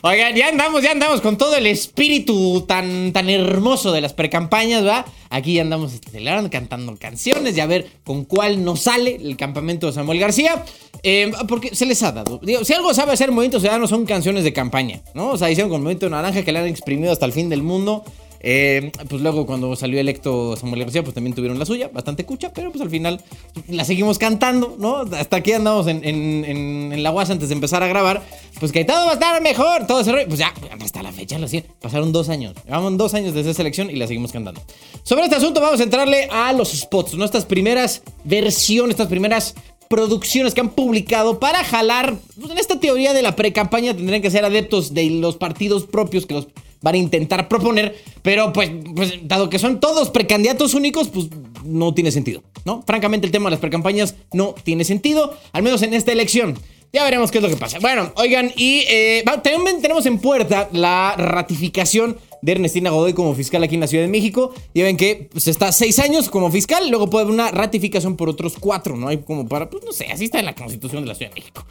Oigan, ya andamos con todo el espíritu tan hermoso de las precampañas, ¿verdad? Aquí ya andamos celebrando, cantando canciones y a ver con cuál nos sale el campamento de Samuel García. Porque se les ha dado. Digo, si algo sabe hacer Movimiento Ciudadano son canciones de campaña, ¿no? O sea, hicieron con Movimiento Naranja que le han exprimido hasta el fin del mundo. Pues luego cuando salió electo Samuel García, pues también tuvieron la suya, bastante cucha, pero pues al final la seguimos cantando, ¿no? Hasta aquí andamos en la UAS antes de empezar a grabar, pues que todo va a estar mejor, todo ese rollo, pues ya hasta la fecha lo siento, pasaron 2 años, llevamos 2 años desde esa elección y la seguimos cantando. Sobre este asunto vamos a entrarle a los spots, ¿no? Estas primeras versiones, estas primeras producciones que han publicado para jalar, pues en esta teoría de la precampaña tendrían que ser adeptos de los partidos propios que los van a intentar proponer, pero pues dado que son todos precandidatos únicos, pues no tiene sentido, ¿no? Francamente el tema de las precampañas no tiene sentido, al menos en esta elección. Ya veremos qué es lo que pasa. Bueno, oigan, y también tenemos en puerta la ratificación de Ernestina Godoy como fiscal aquí en la Ciudad de México. Ya ven que pues, está 6 años como fiscal, luego puede haber una ratificación por otros 4, ¿no? Hay como para, pues no sé, así está en la Constitución de la Ciudad de México.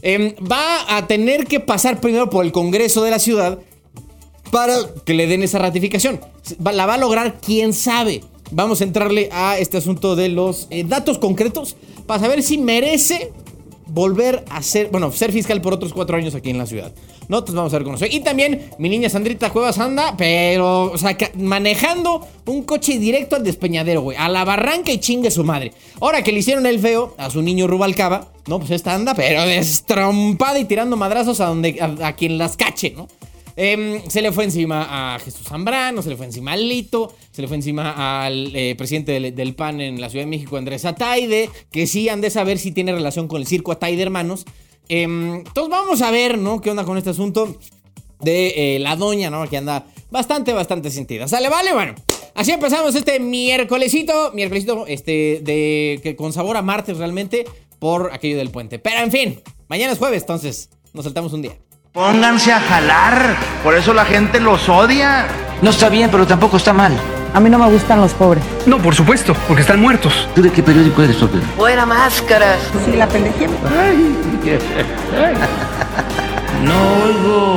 Va a tener que pasar primero por el Congreso de la Ciudad para que le den esa ratificación. La va a lograr, quién sabe. Vamos a entrarle a este asunto de los datos concretos para saber si merece volver a ser fiscal por otros 4 años aquí en la ciudad. ¿No? Entonces vamos a ver con eso. Y también mi niña Sandrita Cuevas anda, pero, o sea, manejando un coche directo al despeñadero, güey. A la barranca y chingue su madre. Ahora que le hicieron el feo a su niño Rubalcaba, no, pues esta anda, pero destrompada y tirando madrazos a quien las cache, ¿no? Se le fue encima a Jesús Zambrano, se le fue encima a Lito, se le fue encima al presidente del PAN en la Ciudad de México, Andrés Ataide, que sí han de saber si tiene relación con el circo Ataide Hermanos. Entonces vamos a ver, ¿no? ¿Qué onda con este asunto de la doña, ¿no? Que anda bastante sentida. ¿Sale? Vale, bueno. Así empezamos este miércolesito, que con sabor a martes realmente, por aquello del puente. Pero en fin, mañana es jueves, entonces nos saltamos un día. Pónganse a jalar, por eso la gente los odia. No está bien, pero tampoco está mal. A mí no me gustan los pobres. No, por supuesto, porque están muertos. ¿Tú de qué periódico eres, Sócrates? Fuera máscaras. Sí, la pendejía. No oigo.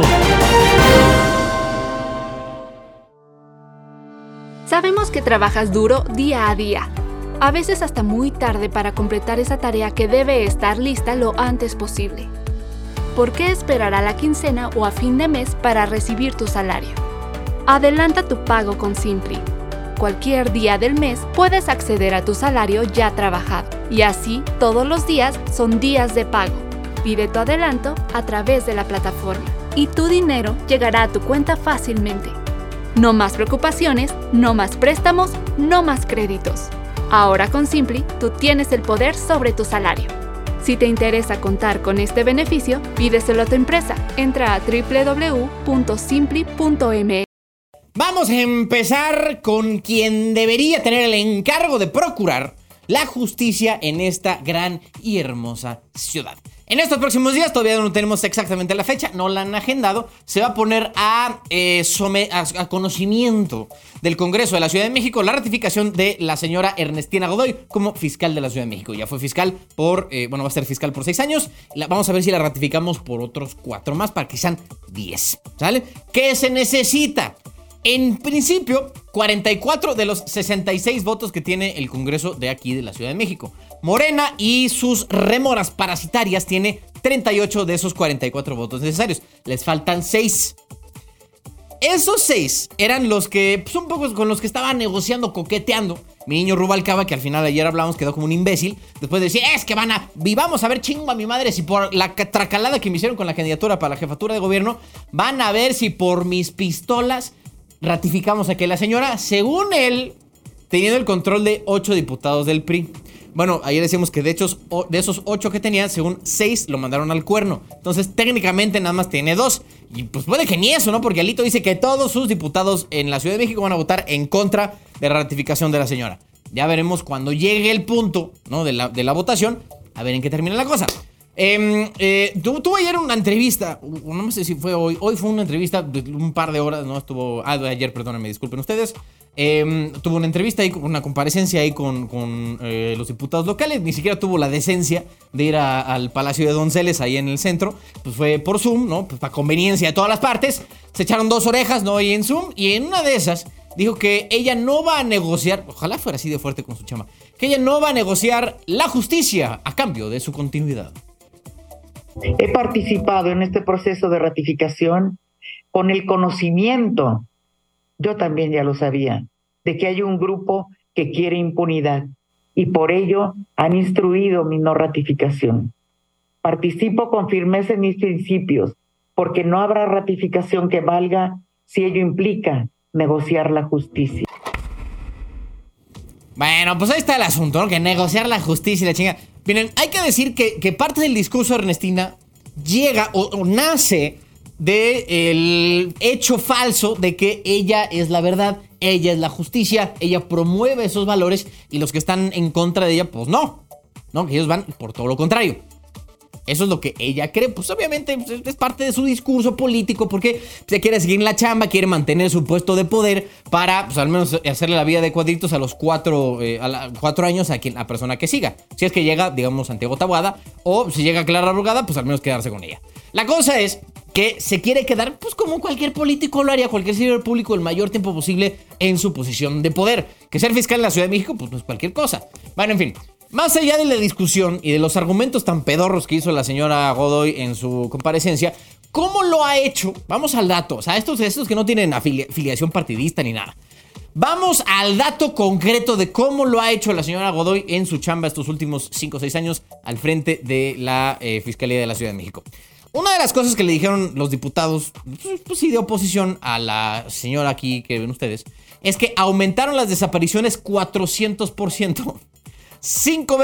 Sabemos que trabajas duro día a día, a veces hasta muy tarde para completar esa tarea que debe estar lista lo antes posible. ¿Por qué esperar a la quincena o a fin de mes para recibir tu salario? Adelanta tu pago con Simply. Cualquier día del mes puedes acceder a tu salario ya trabajado y así todos los días son días de pago. Pide tu adelanto a través de la plataforma y tu dinero llegará a tu cuenta fácilmente. No más preocupaciones, no más préstamos, no más créditos. Ahora con Simply tú tienes el poder sobre tu salario. Si te interesa contar con este beneficio, pídeselo a tu empresa. Entra a www.simply.mx. Vamos a empezar con quien debería tener el encargo de procurar la justicia en esta gran y hermosa ciudad. En estos próximos días, todavía no tenemos exactamente la fecha, no la han agendado, se va a poner a conocimiento del Congreso de la Ciudad de México la ratificación de la señora Ernestina Godoy como fiscal de la Ciudad de México. Ya fue fiscal va a ser fiscal por 6 años, vamos a ver si la ratificamos por otros 4 más para que sean 10, ¿sale? ¿Qué se necesita? En principio, 44 de los 66 votos que tiene el Congreso de aquí de la Ciudad de México. Morena y sus rémoras parasitarias tiene 38 de esos 44 votos necesarios. Les faltan 6. Esos 6 eran los que, pues un poco con los que estaba negociando, coqueteando mi niño Rubalcaba, que al final ayer hablamos, quedó como un imbécil. Después de decir, es que vamos a ver, chingo a mi madre, si por la tracalada que me hicieron con la candidatura para la jefatura de gobierno, van a ver si por mis pistolas ratificamos a que la señora, según él, teniendo el control de 8 diputados del PRI. Bueno, ayer decíamos que de esos 8 que tenía, según 6 lo mandaron al cuerno. Entonces, técnicamente nada más tiene 2. Y pues puede que ni eso, ¿no? Porque Alito dice que todos sus diputados en la Ciudad de México van a votar en contra de la ratificación de la señora. Ya veremos cuando llegue el punto, ¿no? de la votación, a ver en qué termina la cosa. Tuvo ayer una entrevista, no sé si fue hoy fue una entrevista de un par de horas, ¿no? Estuvo, ayer, perdónenme, disculpen ustedes. Tuvo una entrevista ahí, una comparecencia ahí con los diputados locales. Ni siquiera tuvo la decencia de ir al Palacio de Donceles, ahí en el centro. Pues fue por Zoom, ¿no? Pues para conveniencia de todas las partes. Se echaron 2 orejas, ¿no? Ahí en Zoom. Y en una de esas dijo que ella no va a negociar, ojalá fuera así de fuerte con su chama, que ella no va a negociar la justicia a cambio de su continuidad. He participado en este proceso de ratificación con el conocimiento, yo también ya lo sabía, de que hay un grupo que quiere impunidad y por ello han instruido mi no ratificación. Participo con firmeza en mis principios porque no habrá ratificación que valga si ello implica negociar la justicia. Bueno, pues ahí está el asunto, ¿no? Que negociar la justicia y la chinga. Miren, hay que decir que parte del discurso de Ernestina llega o nace del hecho falso de que ella es la verdad, ella es la justicia, ella promueve esos valores y los que están en contra de ella, pues no, que ellos van por todo lo contrario. Eso es lo que ella cree, pues obviamente es parte de su discurso político porque se quiere seguir en la chamba, quiere mantener su puesto de poder para, pues al menos hacerle la vida de cuadritos a los 4 años a la persona que siga. Si es que llega, digamos, Santiago Taboada, o si llega Clara Brugada, pues al menos quedarse con ella. La cosa es que se quiere quedar, pues como cualquier político lo haría, cualquier servidor público, el mayor tiempo posible en su posición de poder. Que ser fiscal en la Ciudad de México, pues no es cualquier cosa. Bueno, en fin. Más allá de la discusión y de los argumentos tan pedorros que hizo la señora Godoy en su comparecencia, ¿cómo lo ha hecho? Vamos al dato. O sea, estos que no tienen afiliación partidista ni nada. Vamos al dato concreto de cómo lo ha hecho la señora Godoy en su chamba estos últimos 5 o 6 años al frente de la Fiscalía de la Ciudad de México. Una de las cosas que le dijeron los diputados, pues sí, de oposición a la señora aquí que ven ustedes, es que aumentaron las desapariciones 400%. 5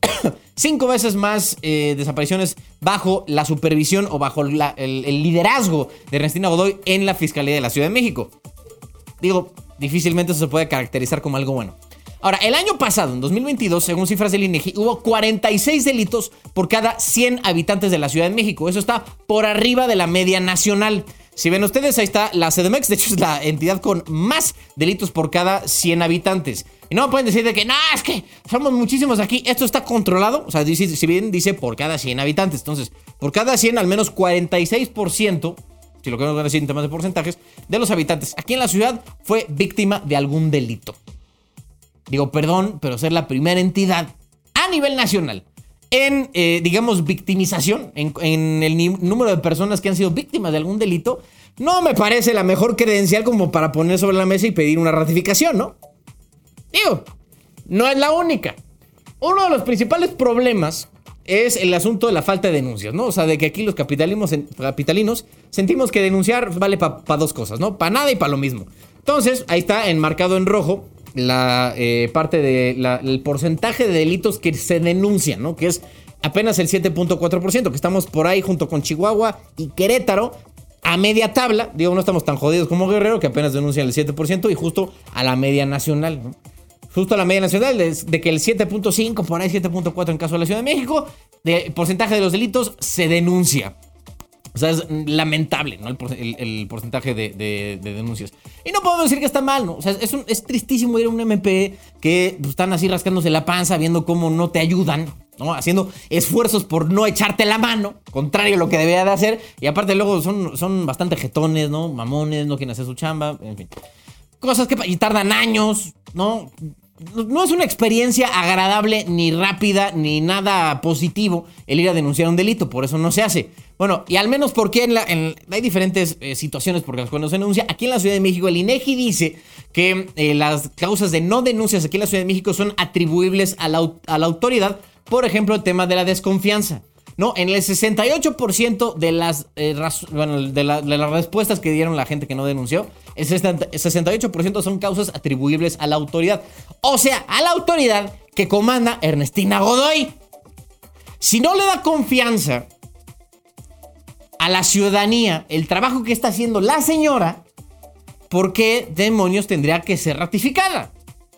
veces más desapariciones bajo la supervisión o bajo el liderazgo de Ernestina Godoy en la Fiscalía de la Ciudad de México. Digo, difícilmente eso se puede caracterizar como algo bueno. Ahora, el año pasado, en 2022, según cifras del INEGI, hubo 46 delitos por cada 100 habitantes de la Ciudad de México. Eso está por arriba de la media nacional. Si ven ustedes, ahí está la CDMX, de hecho es la entidad con más delitos por cada 100 habitantes. Y no me pueden decir de que, no, es que somos muchísimos aquí, esto está controlado. O sea, si bien dice por cada 100 habitantes, entonces, por cada 100 al menos 46%, si lo queremos decir en temas de porcentajes, de los habitantes aquí en la ciudad fue víctima de algún delito. Digo, perdón, pero ser la primera entidad a nivel nacional en, digamos, victimización, en el número de personas que han sido víctimas de algún delito, no me parece la mejor credencial como para poner sobre la mesa y pedir una ratificación, ¿no? Digo, no es la única. Uno de los principales problemas es el asunto de la falta de denuncias, ¿no? O sea, de que aquí los capitalinos sentimos que denunciar vale para 2 cosas, ¿no? Para nada y para lo mismo. Entonces, ahí está enmarcado en rojo la parte del porcentaje de delitos que se denuncian, ¿no? Que es apenas el 7.4%, que estamos por ahí junto con Chihuahua y Querétaro a media tabla. Digo, no estamos tan jodidos como Guerrero, que apenas denuncian el 7% y justo a la media nacional, ¿no? Justo a la media nacional de que el 7.5, por ahí 7.4 en caso de la Ciudad de México, de porcentaje de los delitos se denuncia. O sea, es lamentable, ¿no? El porcentaje de denuncias. Y no podemos decir que está mal, ¿no? O sea, es tristísimo ir a un MP que pues, están así rascándose la panza, viendo cómo no te ayudan, ¿no? Haciendo esfuerzos por no echarte la mano, contrario a lo que debería de hacer. Y aparte luego son bastante jetones, ¿no? Mamones, no quieren hacer su chamba, en fin. Cosas que tardan años, ¿no? No es una experiencia agradable, ni rápida, ni nada positivo el ir a denunciar un delito, por eso no se hace. Bueno, y al menos porque hay diferentes situaciones por las cuales no se denuncia. Aquí en la Ciudad de México el INEGI dice que las causas de no denuncias aquí en la Ciudad de México son atribuibles a la autoridad. Por ejemplo, el tema de la desconfianza, ¿no? En el 68% de las respuestas que dieron la gente que no denunció, el 68% son causas atribuibles a la autoridad. O sea, a la autoridad que comanda Ernestina Godoy. Si no le da confianza a la ciudadanía el trabajo que está haciendo la señora, ¿por qué demonios tendría que ser ratificada?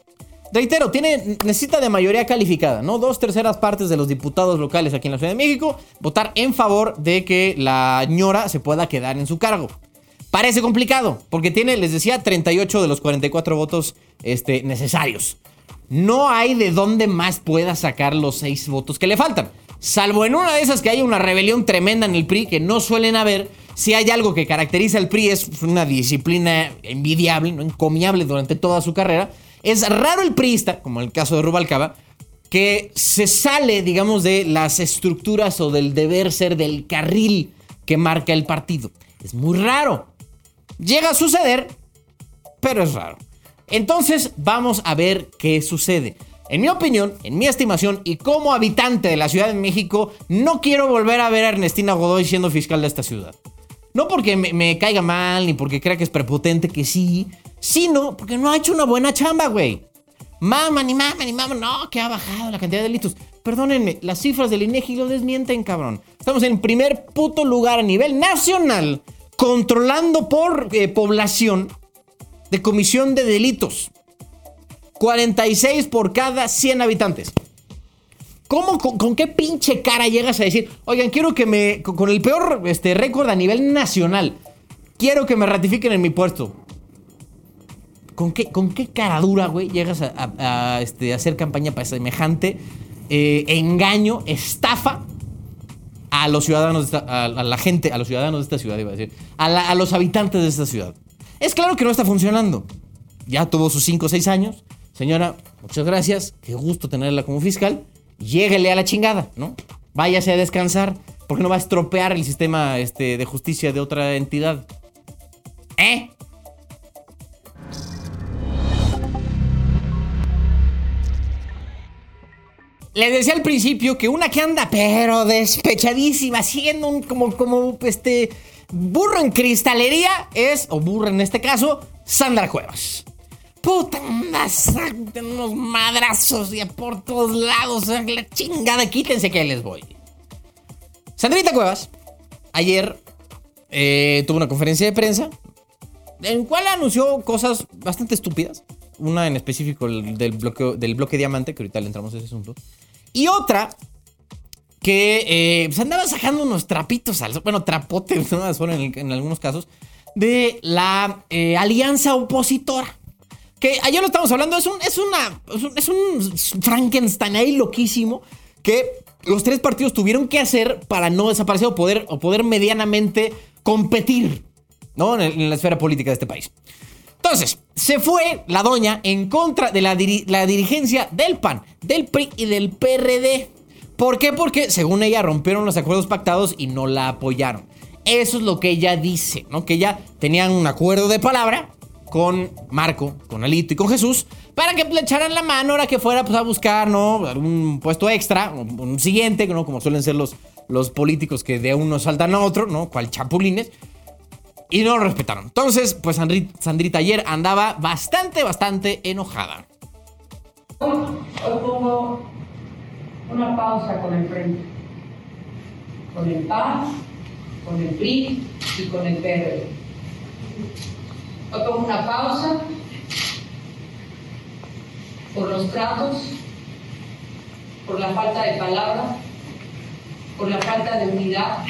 Reitero, necesita de mayoría calificada, ¿no? 2/3 partes de los diputados locales aquí en la Ciudad de México votar en favor de que la ñora se pueda quedar en su cargo. Parece complicado, porque tiene, les decía, 38 de los 44 votos necesarios. No hay de dónde más pueda sacar los 6 votos que le faltan. Salvo en una de esas que haya una rebelión tremenda en el PRI, que no suelen haber. Si hay algo que caracteriza al PRI es una disciplina envidiable, ¿no? Encomiable durante toda su carrera. Es raro el priista, como en el caso de Rubalcaba, que se sale, digamos, de las estructuras o del deber ser del carril que marca el partido. Es muy raro. Llega a suceder, pero es raro. Entonces, vamos a ver qué sucede. En mi opinión, en mi estimación y como habitante de la Ciudad de México, no quiero volver a ver a Ernestina Godoy siendo fiscal de esta ciudad. No porque me caiga mal, ni porque crea que es prepotente, que sí, sino porque no ha hecho una buena chamba, güey. Mama, no, que ha bajado la cantidad de delitos. Perdónenme, las cifras del INEGI lo desmienten, cabrón. Estamos en primer puto lugar a nivel nacional, controlando por población de comisión de delitos. 46 por cada 100 habitantes. ¿Cómo, con qué pinche cara llegas a decir, oigan, quiero que con el peor récord a nivel nacional, quiero que me ratifiquen en mi puesto? ¿Con qué cara dura, güey, llegas a hacer campaña para semejante engaño, estafa a los ciudadanos, a la gente, a los ciudadanos de esta ciudad, iba a decir, a los habitantes de esta ciudad? Es claro que no está funcionando. Ya tuvo sus 5 o 6 años. Señora, muchas gracias. Qué gusto tenerla como fiscal. Lléguele a la chingada, ¿no? Váyase a descansar. Porque no va a estropear el sistema de justicia de otra entidad. Les decía al principio que una que anda pero despechadísima, siendo un como burro en cristalería es, o burra en este caso, Sandra Cuevas. Puta, unos madrazos y por todos lados, la chingada, quítense que les voy. Sandrita Cuevas ayer tuvo una conferencia de prensa en cual anunció cosas bastante estúpidas. Una en específico del bloque diamante, que ahorita le entramos a ese asunto. Y otra que se andaba sacando unos trapitos, trapotes, ¿no? Solo en algunos casos, de la alianza opositora. Que ayer lo estamos hablando, es un Frankenstein ahí loquísimo que los 3 partidos tuvieron que hacer para no desaparecer o poder medianamente competir, ¿no? en la esfera política de este país. Entonces, se fue la doña en contra de la dirigencia del PAN, del PRI y del PRD. ¿Por qué? Porque, según ella, rompieron los acuerdos pactados y no la apoyaron. Eso es lo que ella dice, ¿no? Que ya tenían un acuerdo de palabra con Marco, con Alito y con Jesús para que le echaran la mano ahora que fuera, pues, a buscar, ¿no? Algún puesto extra, un siguiente, ¿no? Como suelen ser los políticos que de uno saltan a otro, ¿no? Cual chapulines. Y no lo respetaron. Entonces, pues Sandrita ayer andaba bastante enojada. Hoy pongo una pausa con el frente. Con el PAN, con el PRI y con el PRD. Hoy pongo una pausa por los tratos, por la falta de palabra, por la falta de unidad.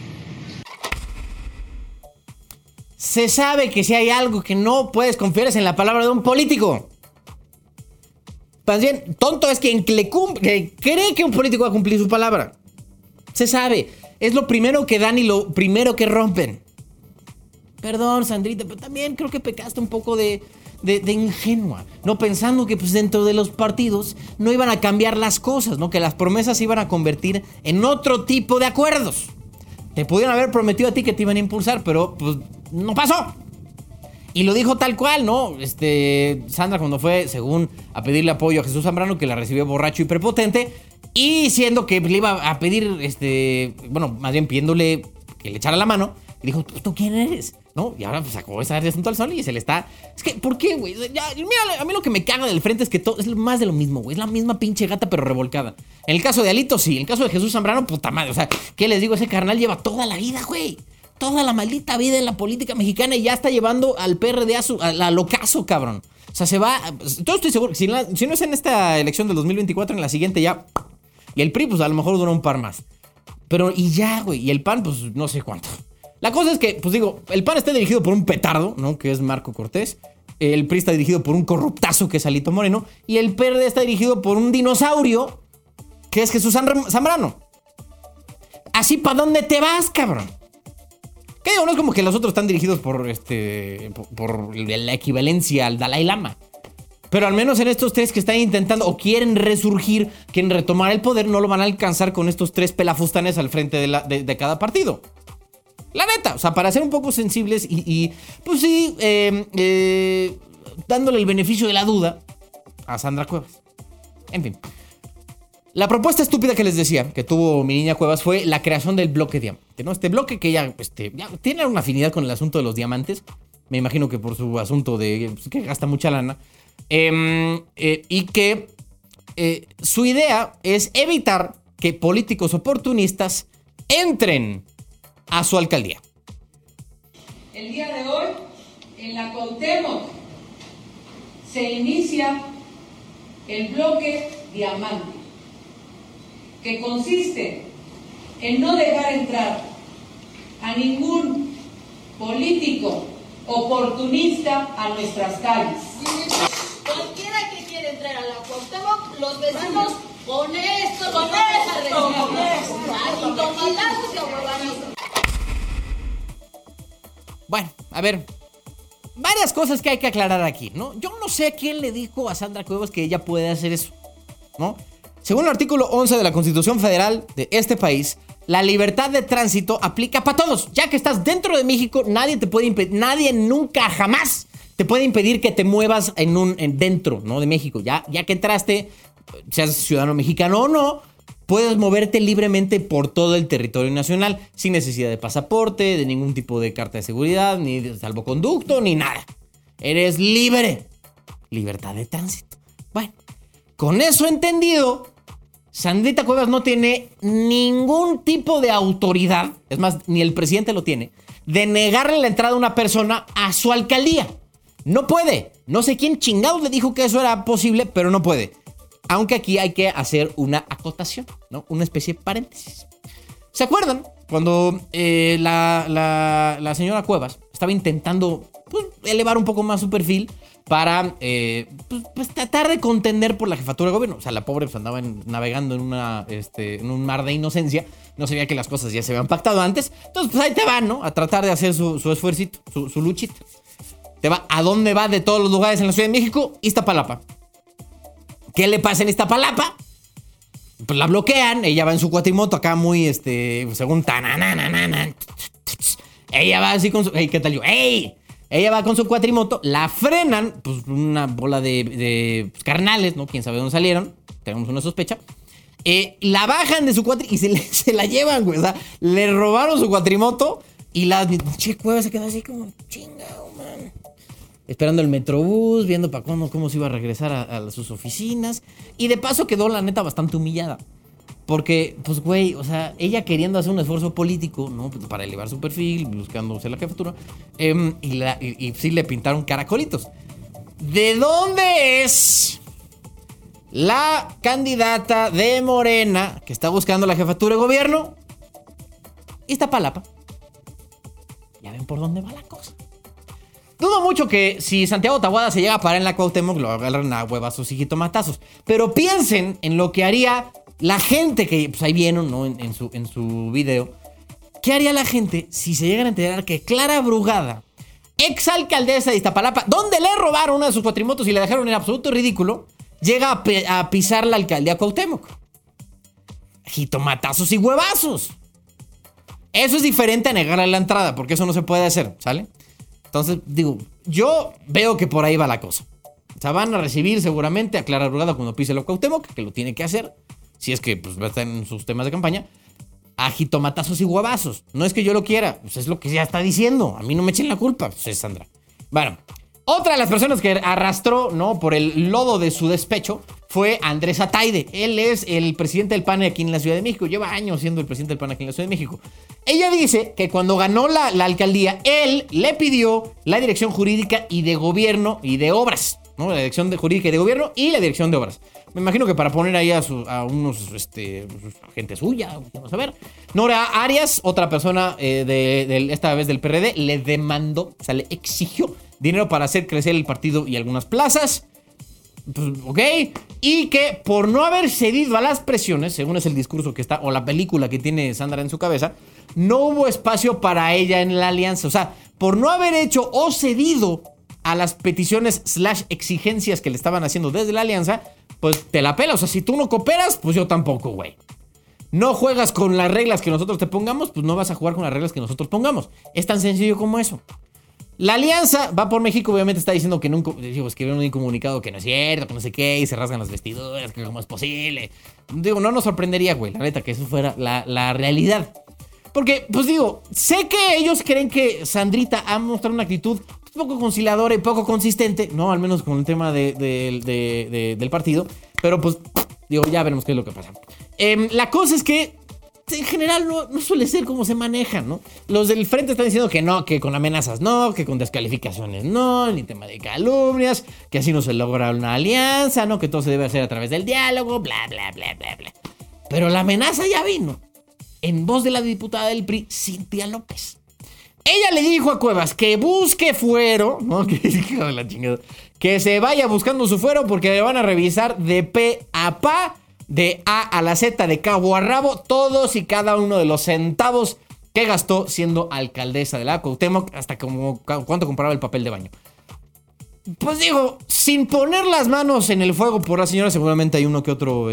Se sabe que si hay algo que no puedes confiar es en la palabra de un político. Más bien, tonto es quien que cree que un político va a cumplir su palabra. Se sabe. Es lo primero que dan y lo primero que rompen. Perdón, Sandrita, pero también creo que pecaste un poco de ingenua, ¿no? Pensando que pues dentro de los partidos no iban a cambiar las cosas, ¿no? Que las promesas se iban a convertir en otro tipo de acuerdos. Te pudieron haber prometido a ti que te iban a impulsar, pero pues no pasó. Y lo dijo tal cual, ¿no? Sandra cuando fue, según, a pedirle apoyo a Jesús Zambrano, que la recibió borracho y prepotente, y diciendo que le iba a pedir, más bien pidiéndole que le echara la mano, y dijo, ¿tú quién eres? ¿No? Y ahora pues sacó ese asunto al sol y se le está... Es que, ¿por qué, güey? Mira, a mí lo que me caga del frente es que todo es más de lo mismo, güey. Es la misma pinche gata, pero revolcada. En el caso de Alito, sí. En el caso de Jesús Zambrano, puta madre. O sea, ¿qué les digo? Ese carnal lleva toda la vida, güey. Toda la maldita vida en la política mexicana y ya está llevando al PRD al ocaso, cabrón. sea, se va... Yo estoy seguro que si no es en esta elección del 2024, en la siguiente ya... Y el PRI, pues a lo mejor dura un par más. Pero, y ya, güey. Y el PAN, pues no sé cuánto. La cosa es que, pues digo, el PAN está dirigido por un petardo, ¿no? Que es Marco Cortés. El PRI está dirigido por un corruptazo, que es Alito Moreno. Y el PRD está dirigido por un dinosaurio, que es Jesús Zambrano. Así, ¿para dónde te vas, cabrón? Que digo, no es como que los otros están dirigidos por la equivalencia al Dalai Lama. Pero al menos en estos tres que están intentando o quieren resurgir, quieren retomar el poder, no lo van a alcanzar con estos tres pelafustanes al frente de cada partido. La neta, o sea, para ser un poco sensibles y pues sí, dándole el beneficio de la duda a Sandra Cuevas. En fin. La propuesta estúpida que les decía, que tuvo mi niña Cuevas, fue la creación del bloque diamante, ¿no? Este bloque que ya tiene una afinidad con el asunto de los diamantes. Me imagino que por su asunto de que gasta mucha lana. Y que su idea es evitar que políticos oportunistas entren a su alcaldía. El día de hoy, en la Cuauhtémoc, se inicia el bloque diamante, que consiste en no dejar entrar a ningún político oportunista a nuestras calles. Cualquiera que quiera entrar a la Cuauhtémoc, los vecinos con esto, y tomatazos y ahuevados. Bueno, a ver, varias cosas que hay que aclarar aquí, ¿no? Yo no sé quién le dijo a Sandra Cuevas que ella puede hacer eso, ¿no? Según el artículo 11 de la Constitución Federal de este país, la libertad de tránsito aplica para todos. Ya que estás dentro de México, nadie te puede impedir, nadie nunca jamás te puede impedir que te muevas dentro, ¿no? De México. Ya que entraste, seas ciudadano mexicano o no, puedes moverte libremente por todo el territorio nacional sin necesidad de pasaporte, de ningún tipo de carta de seguridad, ni de salvoconducto, ni nada. Eres libre. Libertad de tránsito. Bueno, con eso entendido, Sandrita Cuevas no tiene ningún tipo de autoridad, es más, ni el presidente lo tiene, de negarle la entrada a una persona a su alcaldía. No puede. No sé quién chingados le dijo que eso era posible, pero no puede. Aunque aquí hay que hacer una acotación, ¿no? Una especie de paréntesis. ¿Se acuerdan? Cuando la señora Cuevas estaba intentando elevar un poco más su perfil para tratar de contender por la jefatura de gobierno. O sea, la pobre andaba navegando en un mar de inocencia. No sabía que las cosas ya se habían pactado antes. Entonces, pues ahí te va, ¿no? A tratar de hacer su esfuercito, su luchita. Te va. ¿A dónde va de todos los lugares en la Ciudad de México? Iztapalapa. ¿Qué le pasa en Iztapalapa? Pues la bloquean. Ella va en su cuatrimoto acá muy, según ella va así con su... ¿Qué tal yo? ¡Ey! Ella va con su cuatrimoto, la frenan, pues una bola de carnales, ¿no? Quién sabe dónde salieron, tenemos una sospecha. La bajan de su cuatri y se la llevan, güey. O sea, le robaron su cuatrimoto y la Cueva se quedó así como chingado, man. Esperando el metrobús, viendo para cómo se iba a regresar a sus oficinas. Y de paso quedó, la neta, bastante humillada. Porque, pues, güey, o sea, ella queriendo hacer un esfuerzo político, ¿no? Pues, para elevar su perfil, buscándose la jefatura. Y sí le pintaron caracolitos. ¿De dónde es la candidata de Morena que está buscando la jefatura de gobierno? Iztapalapa. Ya ven por dónde va la cosa. Dudo mucho que si Santiago Taboada se llega a parar en la Cuauhtémoc, lo agarran a huevazos y jitomatazos. Pero piensen en lo que haría la gente que, pues ahí vieron, ¿no? En su video. ¿Qué haría la gente si se llegan a enterar que Clara Brugada, exalcaldesa de Iztapalapa, donde le robaron una de sus cuatrimotos y le dejaron en absoluto ridículo, llega a pisar la alcaldía Cuauhtémoc? Jitomatazos y huevazos. Eso es diferente a negarle la entrada, porque eso no se puede hacer, ¿sale? Entonces, digo, yo veo que por ahí va la cosa. O sea, van a recibir seguramente a Clara Brugada cuando pise la Cuauhtémoc, que lo tiene que hacer. Si es que pues, va a estar en sus temas de campaña, a jitomatazos y huevazos. No es que yo lo quiera, pues es lo que ya está diciendo. A mí no me echen la culpa, pues es Sandra. Bueno, otra de las personas que arrastró, ¿no? Por el lodo de su despecho fue Andrés Ataide. Él es el presidente del PAN aquí en la Ciudad de México. Lleva años siendo el presidente del PAN aquí en la Ciudad de México. Ella dice que cuando ganó la alcaldía, él le pidió la dirección jurídica y de gobierno y de obras. ¿no? La dirección de jurídica y de gobierno y la dirección de obras. Me imagino que para poner ahí a unos gente suya, vamos a ver. Nora Arias, otra persona esta vez del PRD, le demandó, o sea, le exigió dinero para hacer crecer el partido y algunas plazas. Pues, ok, y que por no haber cedido a las presiones, según es el discurso que está, o la película que tiene Sandra en su cabeza, no hubo espacio para ella en la alianza. O sea, por no haber hecho o cedido a las peticiones / exigencias que le estaban haciendo desde la alianza, pues te la pela. O sea, si tú no cooperas, pues yo tampoco, güey. No juegas con las reglas que nosotros te pongamos, pues no vas a jugar con las reglas que nosotros pongamos. Es tan sencillo como eso. La alianza Va por México obviamente está diciendo que escribieron un comunicado que no es cierto, que no sé qué, y se rasgan las vestiduras, que cómo es posible. Digo, no nos sorprendería, güey, la neta, que eso fuera la realidad. Porque, pues digo, sé que ellos creen que Sandrita ha mostrado una actitud poco conciliadora y poco consistente, no, al menos con el tema del partido, pero pues, digo, ya veremos qué es lo que pasa. La cosa es que en general no suele ser como se manejan, ¿no? Los del frente están diciendo que no, que con amenazas no, que con descalificaciones no, ni tema de calumnias, que así no se logra una alianza, ¿no? Que todo se debe hacer a través del diálogo, bla, bla, bla, bla, bla. Pero la amenaza ya vino, en voz de la diputada del PRI, Cintia López. Ella le dijo a Cuevas que busque fuero, ¿no? Que hijo de la chingada, que se vaya buscando su fuero porque le van a revisar de pe a pa, de A a la Z, de cabo a rabo, todos y cada uno de los centavos que gastó siendo alcaldesa de la Cuauhtémoc, hasta como cuánto compraba el papel de baño. Pues digo, sin poner las manos en el fuego por la señora, seguramente hay uno que otro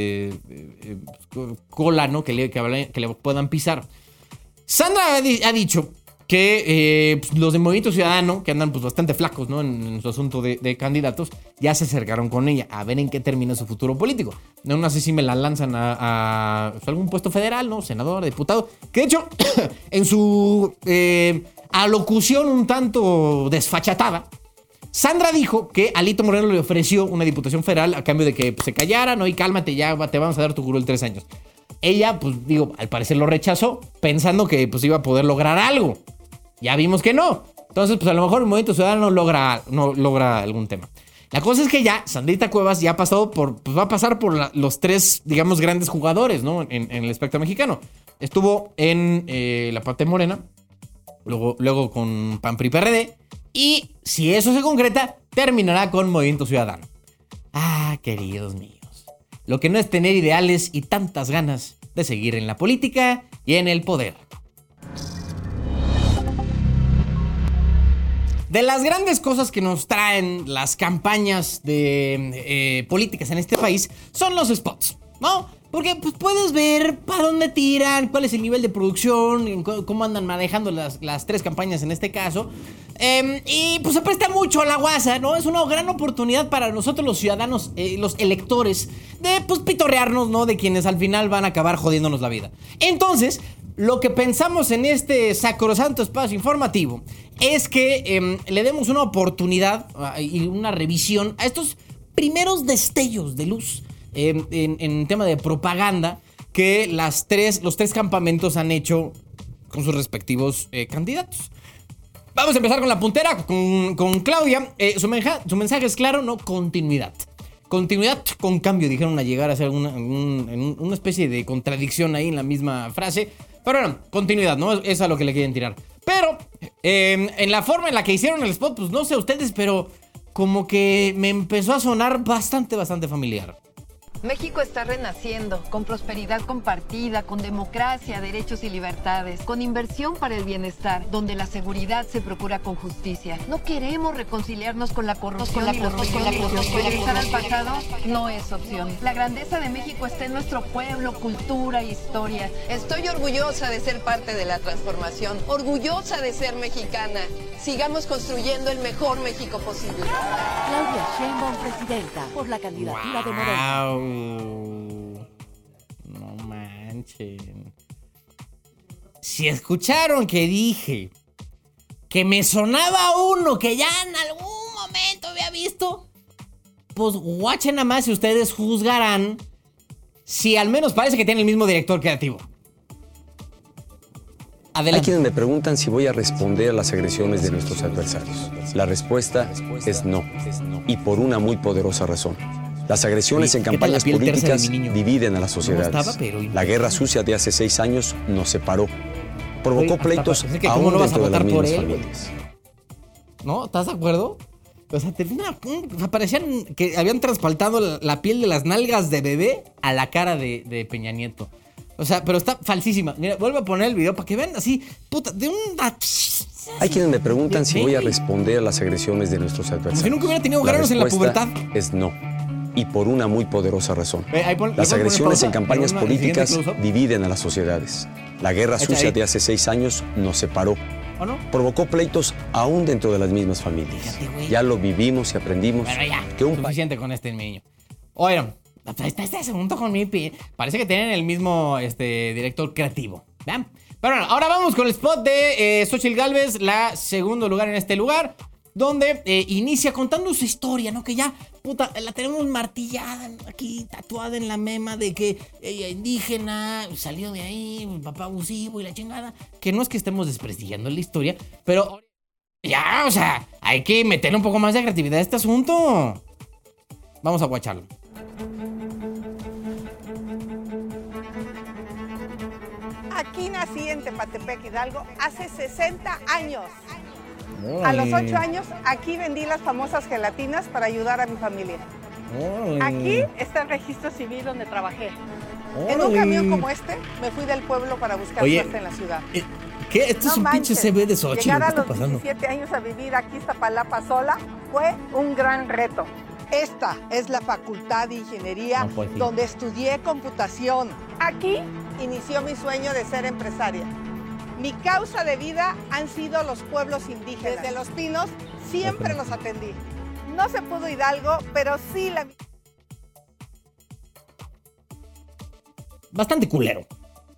cola, ¿no? Que le puedan pisar. Sandra ha dicho que los de Movimiento Ciudadano, que andan pues bastante flacos, ¿no? En su asunto de candidatos, ya se acercaron con ella a ver en qué termina su futuro político. No sé si me la lanzan a algún puesto federal, ¿no? Senador, diputado. Que de hecho, en su alocución un tanto desfachatada, Sandra dijo que Alito Moreno le ofreció una diputación federal a cambio de que se callara, ¿no? Y cálmate, ya te vamos a dar tu curul 3 años. Ella, pues digo, al parecer lo rechazó, pensando que pues iba a poder lograr algo. Ya vimos que no. Entonces, pues a lo mejor el Movimiento Ciudadano no logra algún tema. La cosa es que ya Sandrita Cuevas ya ha pasado va a pasar por los 3, digamos, grandes jugadores, ¿no? En el espectro mexicano. Estuvo en la parte morena, luego con PAN, PRI, PRD, y si eso se concreta, terminará con Movimiento Ciudadano. Ah, queridos míos. Lo que no es tener ideales y tantas ganas de seguir en la política y en el poder. De las grandes cosas que nos traen las campañas de políticas en este país son los spots, ¿no? Porque pues, puedes ver para dónde tiran, cuál es el nivel de producción, cómo andan manejando las 3 campañas en este caso. Y pues se presta mucho a la guasa, ¿no? Es una gran oportunidad para nosotros los ciudadanos, los electores, de pues pitorrearnos, ¿no? De quienes al final van a acabar jodiéndonos la vida. Entonces, lo que pensamos en este sacrosanto espacio informativo es que le demos una oportunidad y una revisión a estos primeros destellos de luz en tema de propaganda que los 3 campamentos han hecho con sus respectivos candidatos. Vamos a empezar con la puntera, con Claudia. Su mensaje es claro, ¿no? Continuidad. Continuidad con cambio, dijeron a llegar a hacer una especie de contradicción ahí en la misma frase. Pero bueno, continuidad, ¿no? Es a lo que le quieren tirar. Pero en la forma en la que hicieron el spot, pues no sé ustedes, pero como que me empezó a sonar bastante familiar. México está renaciendo, con prosperidad compartida, con democracia, derechos y libertades, con inversión para el bienestar, donde la seguridad se procura con justicia. No queremos reconciliarnos con la corrupción y los privilegios. Regresar al pasado no es opción. La grandeza de México está en nuestro pueblo, cultura e historia. Estoy orgullosa de ser parte de la transformación, orgullosa de ser mexicana. Sigamos construyendo el mejor México posible. Claudia Sheinbaum, presidenta, por la candidatura de Morena. No manchen. Si escucharon que dije que me sonaba uno que ya en algún momento había visto, pues guachen nada más y ustedes juzgarán si al menos parece que tiene el mismo director creativo. Adelante. Hay quienes me preguntan si voy a responder a las agresiones de nuestros adversarios. La respuesta es no, y por una muy poderosa razón. Las agresiones en campañas políticas dividen a las sociedades. La guerra sucia de hace 6 años nos separó. Provocó pleitos aún dentro de las mismas familias. ¿No? ¿Estás de acuerdo? O sea, parecían que habían trasplantado la piel de las nalgas de bebé a la cara de Peña Nieto. O sea, pero está falsísima. Mira, vuelvo a poner el video para que vean así, puta, de una... Hay quienes me preguntan si voy a responder a las agresiones de nuestros adversarios. Si nunca hubiera tenido granos en la pubertad. Es no, y por una muy poderosa razón. Las agresiones en campañas políticas dividen a las sociedades. La guerra sucia de hace 6 años nos separó. ¿O no? Provocó pleitos aún dentro de las mismas familias. Fíjate, ya lo vivimos y aprendimos. Bueno, ya, que suficiente con este niño. Oigan, está este segundo con mi pi. Parece que tienen el mismo director creativo. ¿Vean? Pero bueno, ahora vamos con el spot de Xóchitl Gálvez, la segundo lugar en este lugar, donde inicia contando su historia, ¿no? Que ya, puta, la tenemos martillada aquí, tatuada en la mema de que ella indígena, salió de ahí, papá abusivo y la chingada. Que no es que estemos desprestigiando la historia, pero ya, o sea, hay que meterle un poco más de creatividad a este asunto. Vamos a guacharlo. Aquí nací en Tepatepec, Hidalgo, hace 60 años. A los 8 años, aquí vendí las famosas gelatinas para ayudar a mi familia. Aquí está el registro civil donde trabajé. En un camión como este, me fui del pueblo para buscar suerte en la ciudad. ¿Qué? Esto es un pinche CB de Xóchitl. Llegar a los 17 años a vivir aquí en Iztapalapa sola fue un gran reto. Esta es la Facultad de Ingeniería donde estudié computación. Aquí inició mi sueño de ser empresaria. Mi causa de vida han sido los pueblos indígenas. Desde Los Pinos siempre los atendí. No se pudo Hidalgo, pero sí la... Bastante culero.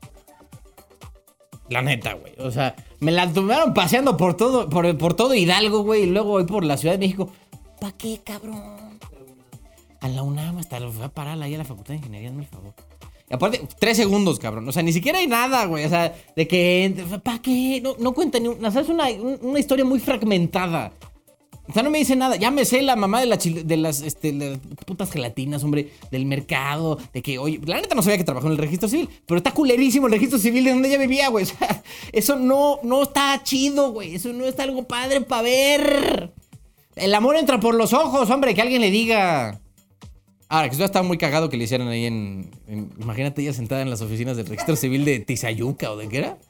La neta, güey. O sea, me la tuvieron paseando por todo Hidalgo, güey. Y luego voy por la Ciudad de México. ¿Para qué, cabrón? A la UNAM hasta lo fue a parar ahí a la Facultad de Ingeniería, hazme el favor. Y aparte, 3 segundos, cabrón. O sea, ni siquiera hay nada, güey. O sea, de que... ¿Para qué? No cuenta ni... O sea, es una historia muy fragmentada. O sea, no me dice nada. Ya me sé la mamá de las putas gelatinas, hombre. Del mercado. De que, oye... La neta no sabía que trabajó en el registro civil. Pero está culerísimo el registro civil de donde ella vivía, güey. O sea, eso no está chido, güey. Eso no está algo padre para ver. El amor entra por los ojos, hombre. Que alguien le diga... Ahora, que eso estaba muy cagado que le hicieran ahí imagínate ella sentada en las oficinas del registro civil de Tizayuca, ¿o de qué era?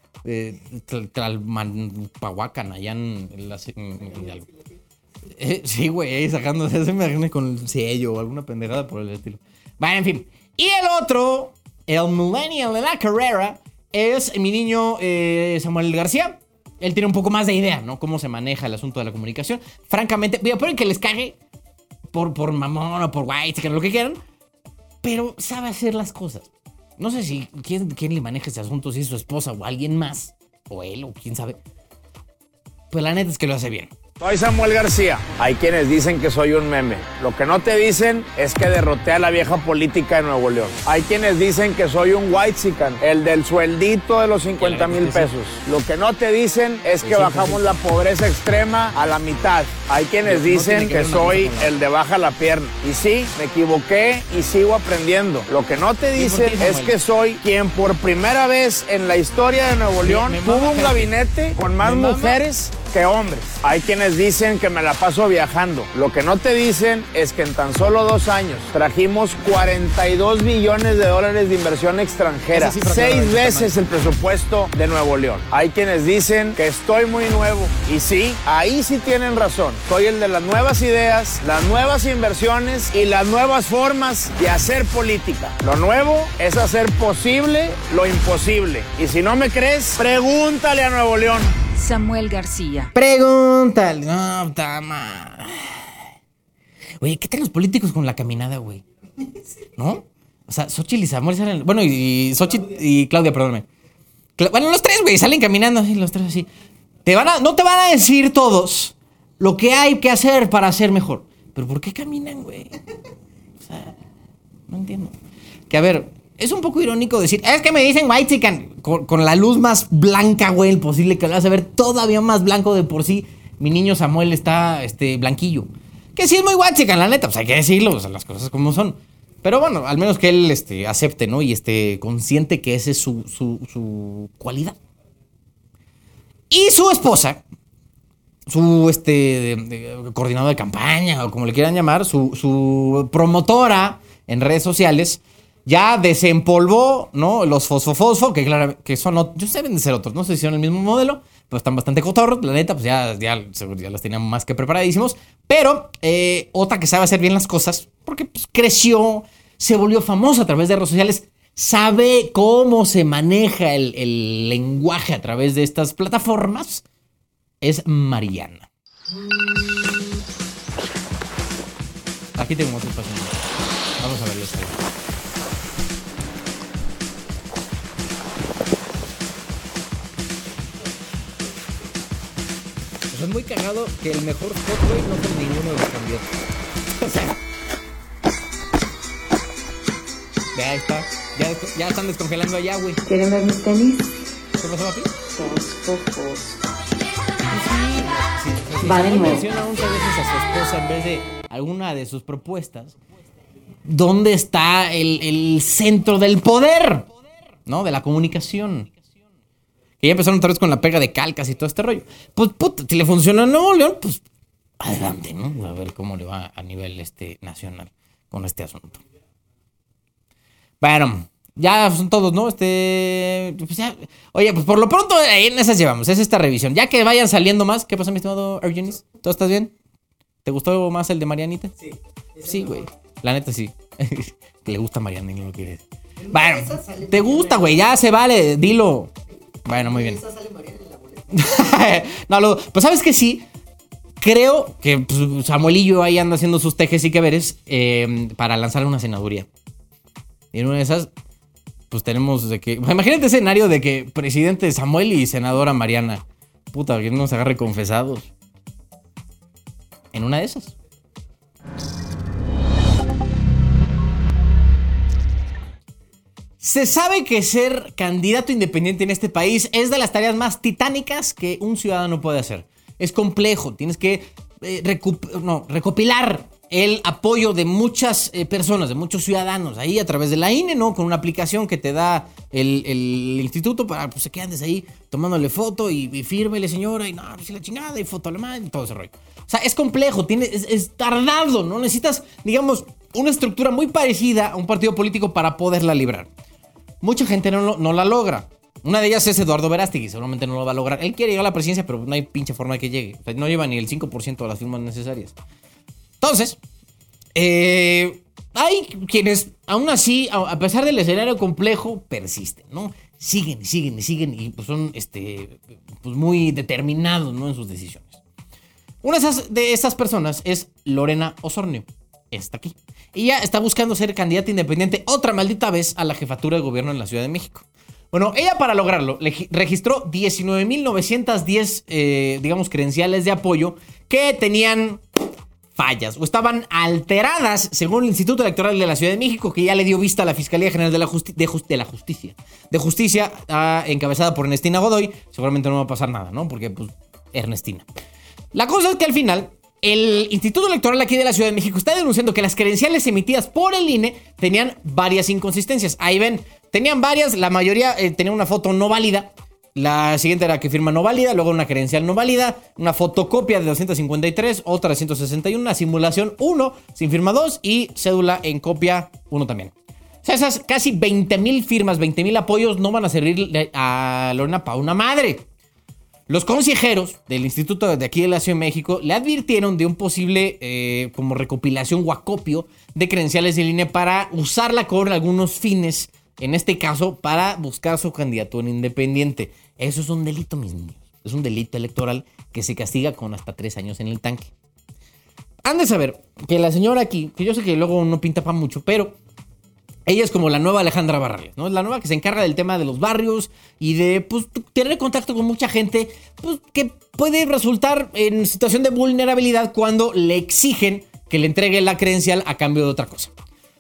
Tlalmanpahuacan, allá en Hidalgo. Sí, güey, sacándose, se me imagina con el sello o alguna pendejada por el estilo. Bueno, en fin. Y el otro, el millennial de la carrera, es mi niño Samuel García. Él tiene un poco más de idea, ¿no? Cómo se maneja el asunto de la comunicación. Francamente, voy a poner que les cague por mamón o por white, lo que quieran, pero sabe hacer las cosas. No sé si quién le maneja ese asunto, si es su esposa o alguien más, o él, o quién sabe. Pues la neta es que lo hace bien. Soy Samuel García. Hay quienes dicen que soy un meme. Lo que no te dicen es que derroté a la vieja política de Nuevo León. Hay quienes dicen que soy un whitexican, el del sueldito de los 50,000 pesos. Lo que no te dicen es que bajamos la pobreza extrema a la mitad. Hay quienes dicen que soy el de baja la pierna. Y sí, me equivoqué y sigo aprendiendo. Lo que no te dicen es que soy quien por primera vez en la historia de Nuevo León tuvo un gabinete con más mujeres que hombres. Hay quienes dicen que me la paso viajando. Lo que no te dicen es que en tan solo 2 años trajimos 42 billones de dólares de inversión extranjera. 6 veces el presupuesto de Nuevo León. Hay quienes dicen que estoy muy nuevo. Y sí, ahí sí tienen razón. Soy el de las nuevas ideas, las nuevas inversiones y las nuevas formas de hacer política. Lo nuevo es hacer posible lo imposible. Y si no me crees, pregúntale a Nuevo León. Samuel García. Pregúntale. No, tama. Oye, ¿qué tal los políticos con la caminada, güey? ¿No? O sea, Xóchitl y Samuel salen... Bueno, y Xóchitl y Claudia, perdóname. Bueno, los 3, güey, salen caminando así, los 3 así. No te van a decir todos lo que hay que hacer para ser mejor. Pero ¿por qué caminan, güey? O sea, no entiendo. Que a ver, es un poco irónico decir, es que me dicen whitezican, con la luz más blanca, güey, posible, que lo hace ver todavía más blanco de por sí. Mi niño Samuel está blanquillo. Que sí es muy whitezican, la neta, pues hay que decirlo, o sea, las cosas como son. Pero bueno, al menos que él acepte, ¿no? Y esté consciente que esa es su cualidad. Y su esposa, su coordinador de campaña, o como le quieran llamar, su promotora en redes sociales, ya desempolvó, ¿no? Los fosfo, que claro, que son, yo sé deben de ser otros, no sé si son el mismo modelo, pero están bastante cotorros, la neta, pues ya los tenían más que preparadísimos. Pero otra que sabe hacer bien las cosas, porque pues, creció, se volvió famosa a través de redes sociales, sabe cómo se maneja el lenguaje a través de estas plataformas, es Mariana. Aquí tengo otro paso. Vamos a verlo. Es muy cagado que el mejor spot, güey, no fue ninguno de los candidatos. O sea, ahí está. Ya están descongelando allá, güey. ¿Quieren ver mis tenis? ¿Qué pasó, papi? Fosfos. Sí, va de nuevo. Menciona muchas veces a su esposa en vez de alguna de sus propuestas. ¿Dónde está el centro del poder? ¿No? De la comunicación. Que ya empezaron otra vez con la pega de calcas y todo este rollo. Pues, puta, si le funciona a Nuevo León, pues adelante, ¿no? A ver cómo le va a nivel nacional con este asunto. Bueno, ya son todos, ¿no? Pues ya, oye, pues por lo pronto en esas llevamos, es esta revisión. Ya que vayan saliendo más, ¿qué pasa, mi estimado Argenis? ¿Todo estás bien? ¿Te gustó más el de Marianita? Sí. Sí, güey. La neta sí. Le gusta Mariana y no lo quiere. Bueno, te gusta, güey, ya se vale, dilo. Bueno, muy bien. No, pues sabes que sí. Creo que pues, Samuelillo ahí anda haciendo sus tejes y que veres para lanzar una senaduría. Y en una de esas, pues tenemos de que... Imagínate ese escenario de que presidente Samuel y senadora Mariana. Puta, que nos agarre confesados. En una de esas. Se sabe que ser candidato independiente en este país es de las tareas más titánicas que un ciudadano puede hacer. Es complejo, tienes que recopilar el apoyo de muchas personas, de muchos ciudadanos, ahí a través de la INE, ¿no? Con una aplicación que te da el instituto para pues, que andes ahí tomándole foto y fírmele, señora, y no, si la chingada, y foto a la mano, y todo ese rollo. O sea, es complejo, es tardado, ¿no? Necesitas, digamos, una estructura muy parecida a un partido político para poderla librar. Mucha gente no la logra. Una de ellas es Eduardo Verástegui, seguramente no lo va a lograr. Él quiere llegar a la presidencia, pero no hay pinche forma de que llegue. O sea, no lleva ni el 5% de las firmas necesarias. Entonces, hay quienes, aún así, a pesar del escenario complejo, persisten, ¿no? Siguen y pues son pues muy determinados, ¿no? En sus decisiones. Una de esas personas es Lorena Osornio. Está aquí. Ella está buscando ser candidata independiente otra maldita vez a la jefatura de gobierno en la Ciudad de México. Bueno, ella para lograrlo registró 19,910, digamos, credenciales de apoyo que tenían fallas o estaban alteradas según el Instituto Electoral de la Ciudad de México, que ya le dio vista a la Fiscalía General de Justicia encabezada por Ernestina Godoy. Seguramente no va a pasar nada, ¿no? Porque, pues, Ernestina. La cosa es que al final el Instituto Electoral aquí de la Ciudad de México está denunciando que las credenciales emitidas por el INE tenían varias inconsistencias. Ahí ven, tenían varias, la mayoría tenía una foto no válida. La siguiente era que firma no válida, luego una credencial no válida, una fotocopia de 253, otra de 161, una simulación 1, sin firma 2 y cédula en copia 1 también. O sea, esas casi 20,000 firmas, 20,000 apoyos no van a servir a Lorena para una madre. Los consejeros del instituto de aquí de la Ciudad de México le advirtieron de un posible como recopilación o acopio de credenciales del INE para usarla con algunos fines, en este caso para buscar su candidatura independiente. Eso es un delito, mis niños. Es un delito electoral que se castiga con hasta 3 años en el tanque. Han de saber que la señora aquí, que yo sé que luego no pinta para mucho, pero ella es como la nueva Alejandra Barrales, ¿no? Es la nueva que se encarga del tema de los barrios y de, pues, tener contacto con mucha gente, pues, que puede resultar en situación de vulnerabilidad cuando le exigen que le entregue la credencial a cambio de otra cosa.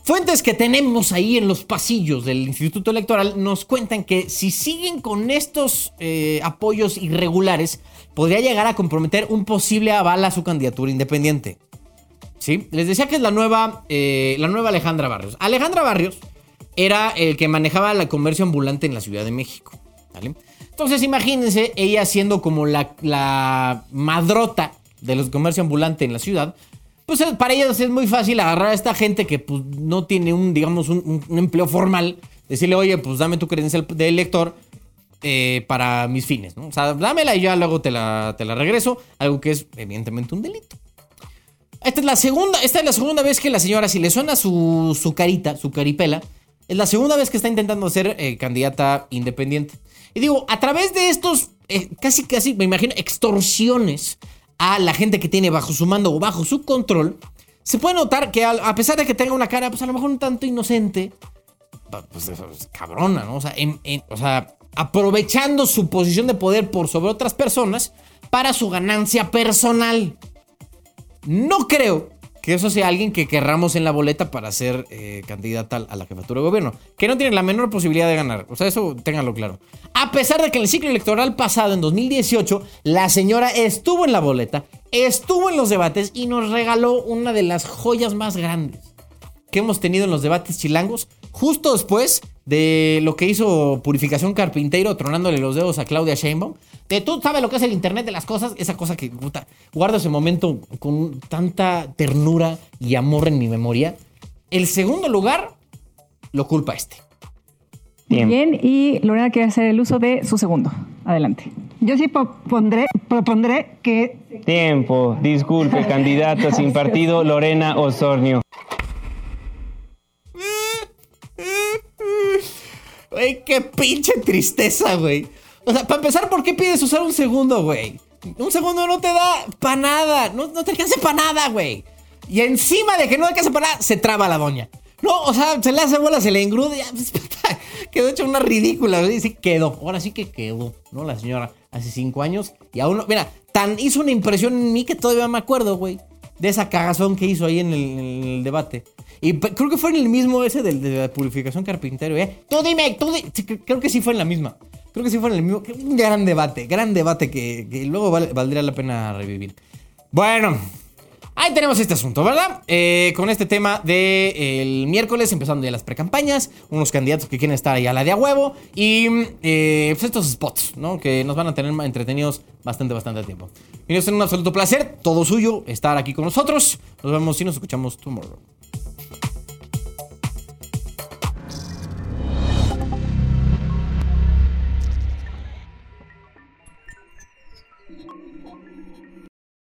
Fuentes que tenemos ahí en los pasillos del Instituto Electoral nos cuentan que si siguen con estos apoyos irregulares, podría llegar a comprometer un posible aval a su candidatura independiente. ¿Sí? Les decía que es la nueva Alejandra Barrios. Alejandra Barrios era el que manejaba el comercio ambulante en la Ciudad de México. ¿Vale? Entonces imagínense ella siendo como la madrota de los comercio ambulante en la ciudad. Pues para ellos es muy fácil agarrar a esta gente que pues, no tiene un empleo formal. Decirle, oye, pues dame tu credencial de elector para mis fines, ¿no? O sea, dámela y ya luego te la regreso. Algo que es evidentemente un delito. Esta es la segunda vez que la señora, si le suena su carita, su caripela, es la segunda vez que está intentando ser candidata independiente. Y digo, a través de estos casi, me imagino, extorsiones a la gente que tiene bajo su mando o bajo su control, se puede notar que a pesar de que tenga una cara, pues a lo mejor un tanto inocente, pues es cabrona, ¿no? O sea, aprovechando su posición de poder por sobre otras personas para su ganancia personal. No creo que eso sea alguien que querramos en la boleta para ser candidata a la jefatura de gobierno, que no tiene la menor posibilidad de ganar. O sea, eso ténganlo claro. A pesar de que en el ciclo electoral pasado, en 2018, la señora estuvo en la boleta, estuvo en los debates y nos regaló una de las joyas más grandes que hemos tenido en los debates chilangos, justo después de lo que hizo Purificación Carpintero, tronándole los dedos a Claudia Sheinbaum. Tú sabes lo que es el internet de las cosas, esa cosa que guardo ese momento con tanta ternura y amor en mi memoria. El segundo lugar lo culpa Bien, y Lorena quiere hacer el uso de su segundo. Adelante. Yo sí propondré que... Tiempo. Disculpe, candidata sin partido, Lorena Osornio. Güey, qué pinche tristeza, güey. O sea, para empezar, ¿por qué pides usar un segundo, güey? Un segundo no te da para nada. No te alcanza para nada, güey. Y encima de que no alcanza para nada, se traba la doña. No, o sea, se le hace bola, se le engruda. Quedó hecha una ridícula. Sí quedó. Ahora sí que quedó, ¿no? La señora hace 5 años. Y aún no. Mira, hizo una impresión en mí que todavía me acuerdo, güey. De esa cagazón que hizo ahí en el debate. Y creo que fue en el mismo ese de la Purificación Carpintero, ¿eh? Tú dime. Creo que sí fue en la misma. Creo que sí fue en el mismo. Un gran debate que luego valdría la pena revivir. Bueno, ahí tenemos este asunto, ¿verdad? Con este tema del miércoles, empezando ya las precampañas, unos candidatos que quieren estar ahí a la de a huevo y pues estos spots, ¿no? Que nos van a tener entretenidos bastante tiempo. Y es un absoluto placer, todo suyo, estar aquí con nosotros. Nos vemos y nos escuchamos tomorrow.